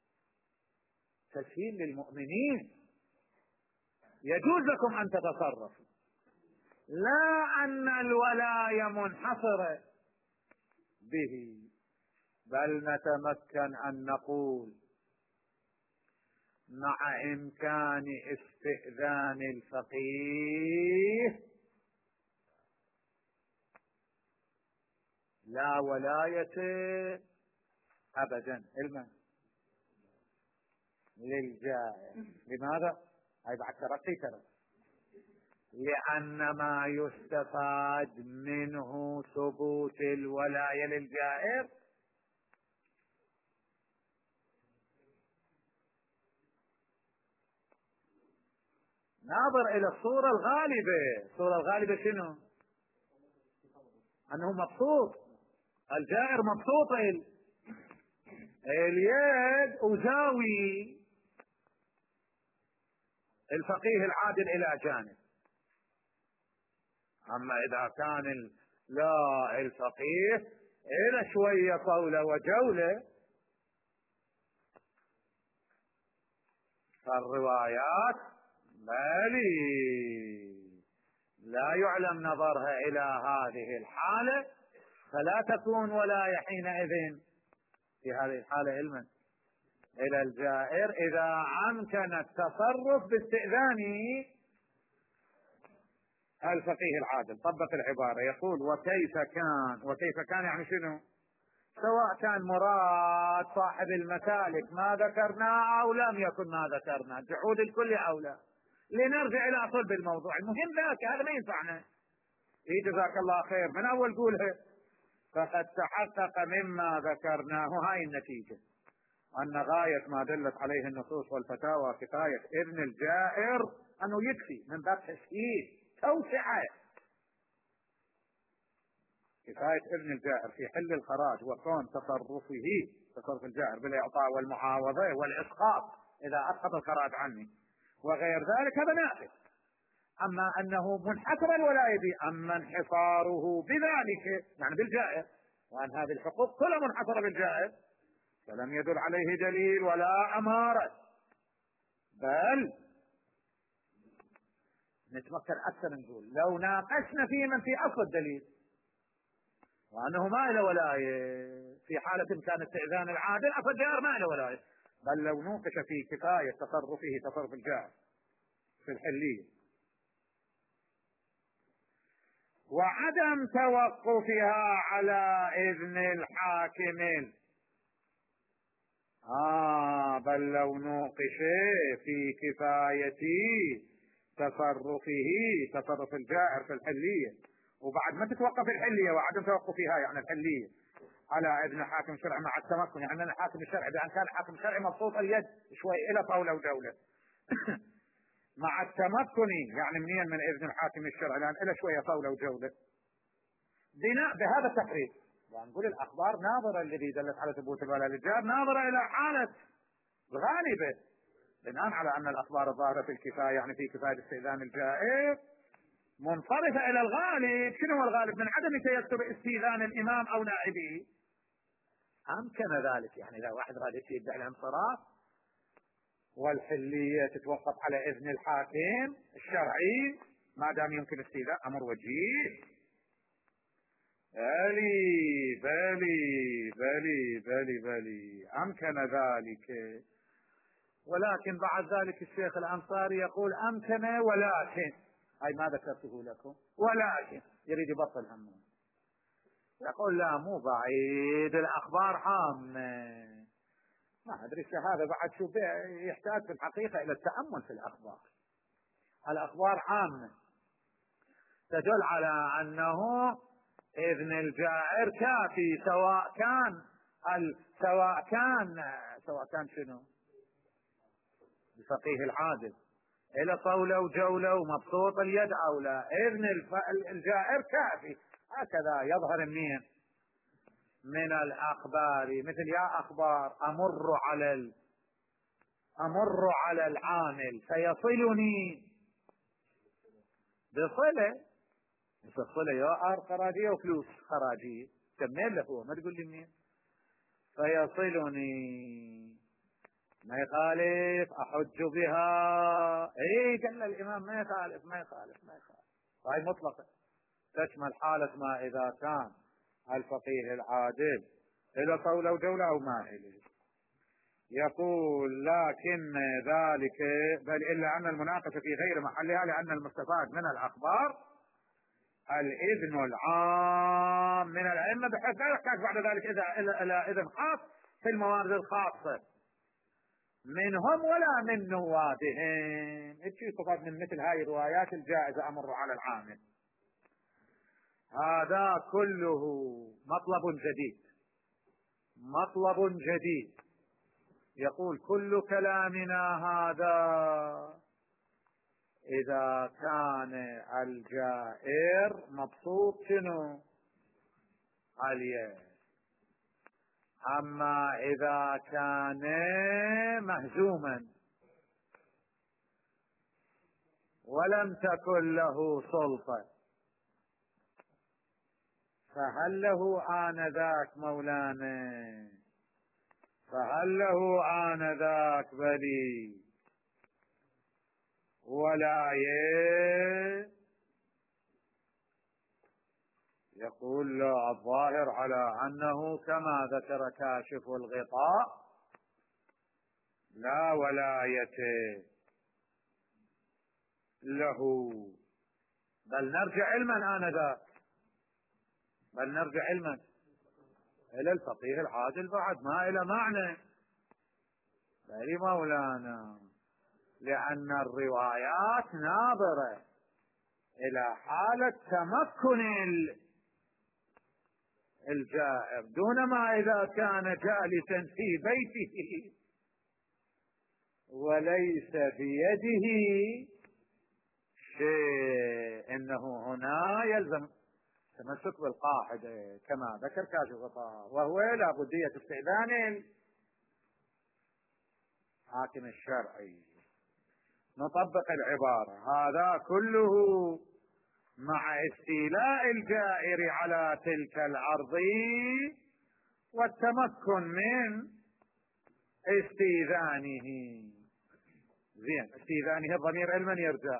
[SPEAKER 1] تسهيل للمؤمنين، يجوز لكم أن تتصرفوا، لا أن الولاية منحصرة به. بل نتمكن أن نقول مع إمكان استئذان الفقيه لا ولاية أبدا المن للجائر. لماذا؟ هاي بعد ترقي ترى، لأن ما يستفاد منه ثبوت الولاية للجائر ناظر إلى الصورة الغالبة. الصورة الغالبة شنو؟ أنه مبسوط، الجائر مبسوط اليد أزاوي الفقيه العادل إلى جانب. أما إذا كان لا الفقيه إلى شوية طولة وجولة، فالروايات مالي لا يعلم نظرها إلى هذه الحالة، فلا تكون ولاية حينئذ في هذه الحالة علما إلى الجائر إذا أمكن التصرف باستئذانه الفقيه العادل. طبق العبارة، يقول وكيف كان، وكيف كان يعني شنو؟ سواء كان مراد صاحب المسالك ما ذكرنا أو لم يكن ما ذكرنا، جحود الكل أو لا، لنرجع إلى صلب الموضوع. المهم ذاك، هذا ما ينفعنا. إيه جزاك الله خير، من أول قولها فقد تحقق مما ذكرناه هاي النتيجة، أن غاية ما دلت عليه النصوص والفتاوى كفاية ابن الجائر أنه يكفي من باب تسهيل توسعة. كفاية ابن الجائر في حل الخراج وكون تصرفه تصرف الجائر بالإعطاء والمعاوضة والإسقاط إذا أسقط الخراج عني وغير ذلك هذا نافذ. أما أنه منحصر الولاية به، أما انحصاره بذلك يعني بالجائر، وأن هذه الحقوق كلها منحصرة بالجائر، فلم يدل عليه دليل ولا أمارة، بل نتمكن أكثر نقول لو ناقشنا في من في أصل الدليل وأنه ما له ولاية في حالة كان استئذان العادل، أفالجائر ما له ولاية، بل لو نوقش في كفاية تصرفه تصرف الجائر في الحلية وعدم توقفها على إذن الحاكم، آه بل لو نوقش في كفاية تصرفه تصرف الجائر في الحلية، وبعد ما تتوقف الحلية وعدم توقفها يعني الحلية على إذن حاكم شرعي مع التمكن، يعني أن الحاكم الشرعي بأن كان حاكم شرعي مبسوط اليد شوي إلى طاولة ودولة مع التمكن يعني منين من إذن الحاكم الشرعي لأن إلى شوية طاولة ودولة، بناء بهذا التقرير ونقول الأخبار ناظرة الذي دلت على ثبوت الولاء للجائر ناظرة إلى حالة غالبة، بناء على أن الأخبار الظاهرة في الكفاية يعني في كفاية استئذان الجائر منصرفة إلى الغالب. شنو هو الغالب؟ من عدم تيسر استئذان الإمام أو نائبه، أمكن ذلك يعني إذا واحد غادي يدعي الانصراف والحلية تتوقف على إذن الحاكم الشرعي ما دام يمكن استئذان أمر وجيه، بلي بلي بلي بلي بلي أمكن ذلك. ولكن بعد ذلك الشيخ الأنصاري يقول أمكن ولكن، أي ما ذكرته لكم، ولكن يريد يبطل همه، يقول لا مو بعيد الأخبار عامة، ما أدري هذا بعد شو يحتاج في الحقيقة إلى التأمل في الأخبار. الأخبار عامة تدل على أنه إذن الجائر كافي سواء كان ال... سواء كان سواء كان شنو الفقيه العادل إلى طولة وجولة ومبسوط اليد أو لا، إذن الف... الجائر كافي. هكذا يظهر منين من الأخبار، مثل يا أخبار أمر على ال... أمر على العامل فيصلني بصلة، الصلة يا أر خراجية وفلوس خراجية كمل له هو ما تقول لي منين، فيصلني ما يخالف أحج بها، اي قال الإمام ما يخالف ما يخالف ما يخالف، هاي مطلقة تشمل حالة ما إذا كان الفقيه العادل إلى طولة وجولة أو ما إليه. يقول لكن ذلك بل إلا أن المناقشة في غير محلها لأن المستفاد من الأخبار الإذن العام من الأئمة بحيث لا يحتاج بعد ذلك إلى إذن خاص في الموارد الخاصة منهم ولا من نوابهم. ايش يستفاد من مثل هاي الروايات الجائزة أمر على العامل؟ هذا كله مطلب جديد مطلب جديد. يقول كل كلامنا هذا إذا كان الجائر مبسوط شنو اليد، أما إذا كان مهزوما ولم تكن له سلطة فهل له آنذاك مولانا، فهل له آنذاك بلي ولاية؟ يقول لا، الظاهر على أنه كما ذكر كاشف الغطاء لا ولاية له، بل نرجع علما آنذاك، بل نرجع علما إلى الفقيه العادل بعد، ما إلى معنى بل مولانا، لأن الروايات ناظرة إلى حالة تمكن الجائر، دون ما إذا كان جالسا في بيته وليس بيده شيء، إنه هنا يلزم تمسك بالقاعدة كما ذكر كاشف الغطاء، وهو لا بدية استئذان الحاكم الشرعي. نطبق العبارة، هذا كله مع استيلاء الجائر على تلك الأرض والتمكن من استئذانه. زين، استئذانه الضمير لمن يرجع؟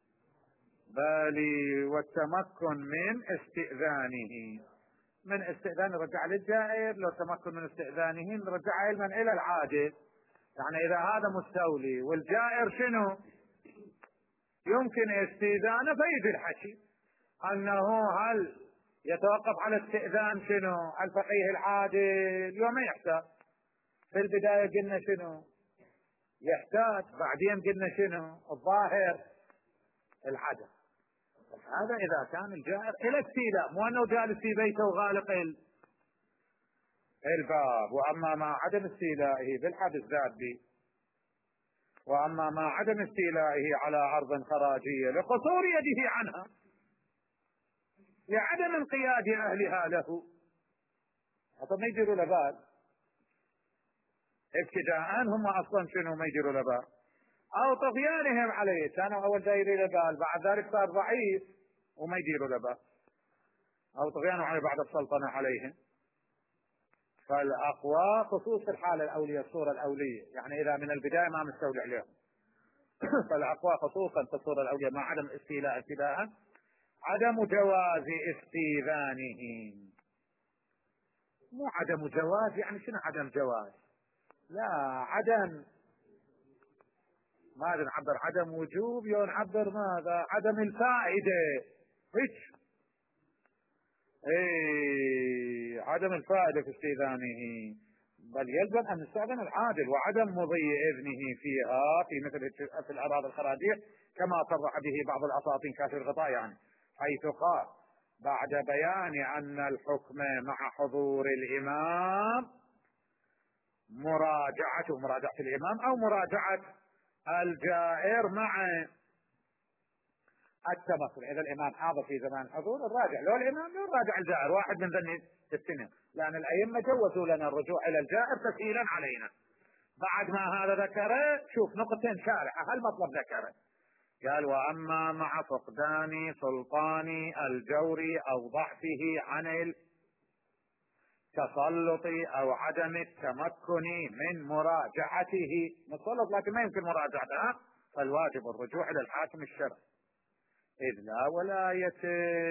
[SPEAKER 1] بالي، والتمكن من استئذانه، من استئذان رجع للجائر، لو تمكن من استئذانه نرجع علما إلى العادل. يعني إذا هذا مستولي والجائر شنو يمكن استئذانه، فيجي الحكي أنه هل يتوقف على استئذان شنو الفقيه العادل؟ يوم يحتاج. في البداية قلنا شنو يحتاج، بعدين قلنا شنو الظاهر العدم. هذا إذا كان الجائر إلى استيلاء، مو أنه جالس في بيته وغالق الباب. وأما ما عدم استيلائه بالحبس ذاتي، وأما ما عدم استيلائه على أرض خراجية لقصور يده عنها، لعدم انقياد أهلها له، حتى ما يديروا له بال ابتداء، هم أصلا شنو ما يديروا له بال، أو طغيانهم عليه، كانوا أول دايرين له بال، بعد ذلك صار ضعيف وما يديروا له بال، أو طغيانهم عليه بعد السلطنة عليهم. فالأقوى خصوص الحالة الأولية، الصورة الأولية، يعني إذا من البداية ما مستولي عليهم فالأقوى خصوصا في الصورة الأولية مع عدم استيلاء ابتداء عدم جواز استئذانه. مو عدم جواز، يعني شنو عدم جواز؟ لا، عدم، ماذا نعبر؟ عدم وجوب، يو نعبر ماذا؟ عدم الفائدة، هيك. اي، عدم الفائدة في استئذانه، بل يلزم أن نستأذن العادل، وعدم مضي إذنه فيها في مثل في الأراضي الخراجية كما صرح به بعض الأساطين كاشف الغطاء، يعني حيث قال بعد بيان أن الحكم مع حضور الإمام مراجعته، مراجعة الإمام أو مراجعة الجائر مع التمكن. إذا الإمام حاضر في زمان الحضور نراجع، لو الإمام لو نراجع الجائر، واحد من ذني السنة، لأن الأئمة جوزوا لنا الرجوع إلى الجائر تسهيلا علينا. بعد ما هذا ذكره، شوف نقطتين شارحة، هالمطلب ذكره، قال وأما مع فقدان سلطان الجور أو ضعفه عن التسلط أو عدم التمكن من مراجعته، مسلط لكن ما يمكن مراجعتها، فالواجب الرجوع إلى الحاكم الشرعي، إذ لا ولاية،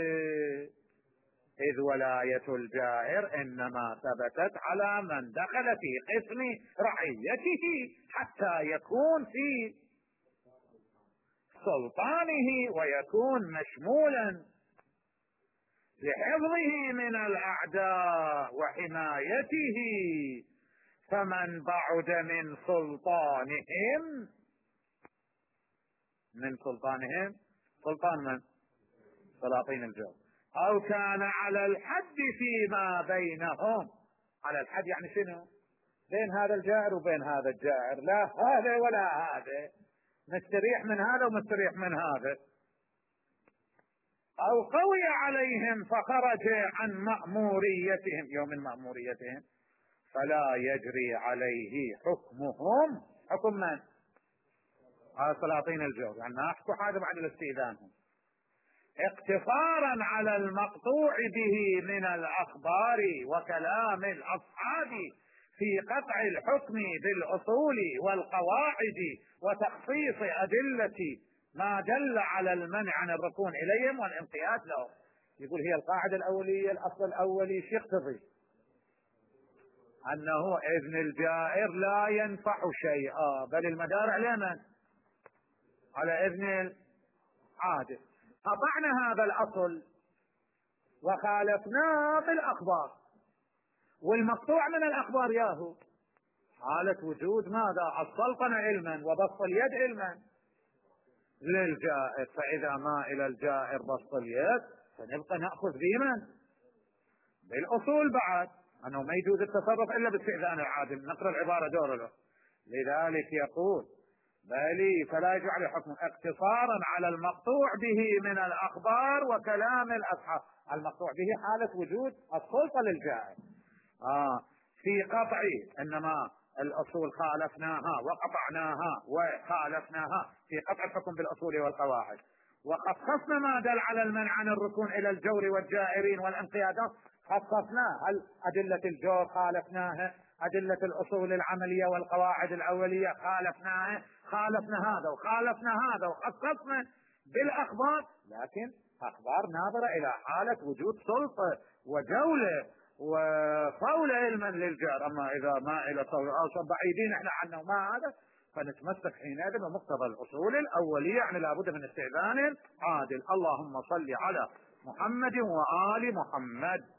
[SPEAKER 1] إذ ولاية الجائر إنما ثبتت على من دخل في قسم رعيته حتى يكون في سلطانه ويكون مشمولا لحفظه من الأعداء وحمايته. فمن بعد من سلطانهم، من سلطانهم سلطان من؟ سلاطين الجو، أو كان على الحد فيما بينهم. على الحد يعني شنو؟ بين هذا الجائر وبين هذا الجائر، لا هذا ولا هذا، مستريح من هذا ومستريح من هذا. أو قوي عليهم فخرج عن مأموريتهم، يوم من مأموريتهم، فلا يجري عليه حكمهم حكم من؟ على سلاطين الجور، يعني ما احكوا حاجه بعد الاستئذانهم، اقتصارا على المقطوع به من الاخبار وكلام الاصحاب في قطع الحكم بالاصول والقواعد وتخصيص ادله ما دل على المنع عن الركون اليهم والانقياد لهم. يقول هي القاعده الاوليه، الاصل الاولي شو يقتضي؟ انه اذن الجائر لا ينفع شيئا، بل المدار على من؟ على اذن العادل. قطعنا هذا الاصل وخالفناه بالاخبار، والمقطوع من الاخبار ياهو حالة وجود ماذا؟ السلطنة علما وبسط اليد علما للجائر، فاذا ما الى الجائر بسط اليد فنبقى ناخذ بمن؟ بالاصول بعد، انه ما يجوز التصرف الا باستئذان العادل، نقرا العباره دور له. لذلك يقول بلي فلا يجعل حكم اقتصارا على المقطوع به من الاخبار وكلام الاصحاب. المقطوع به حاله وجود السلطه للجائر آه في قطع، انما الاصول خالفناها وقطعناها وخالفناها في قطع الحكم بالاصول والقواعد، وخصصنا ما دل على المنع عن الركون الى الجور والجائرين والانقيادات، خصصناه. هل ادله الجور خالفناها؟ ادله الاصول العمليه والقواعد الاوليه خالفناها؟ خالفنا هذا وخالفنا هذا وخصصنا بالاخبار، لكن اخبار ناظره الى حاله وجود سلطه وجوله وصول علما للجار. اما اذا ما الى صول او بعيدين احنا عنه ما هذا، فنتمسك حينئذ بمقتضى الاصول الاوليه، يعني لابد من استئذان عادل. اللهم صل على محمد وآل محمد.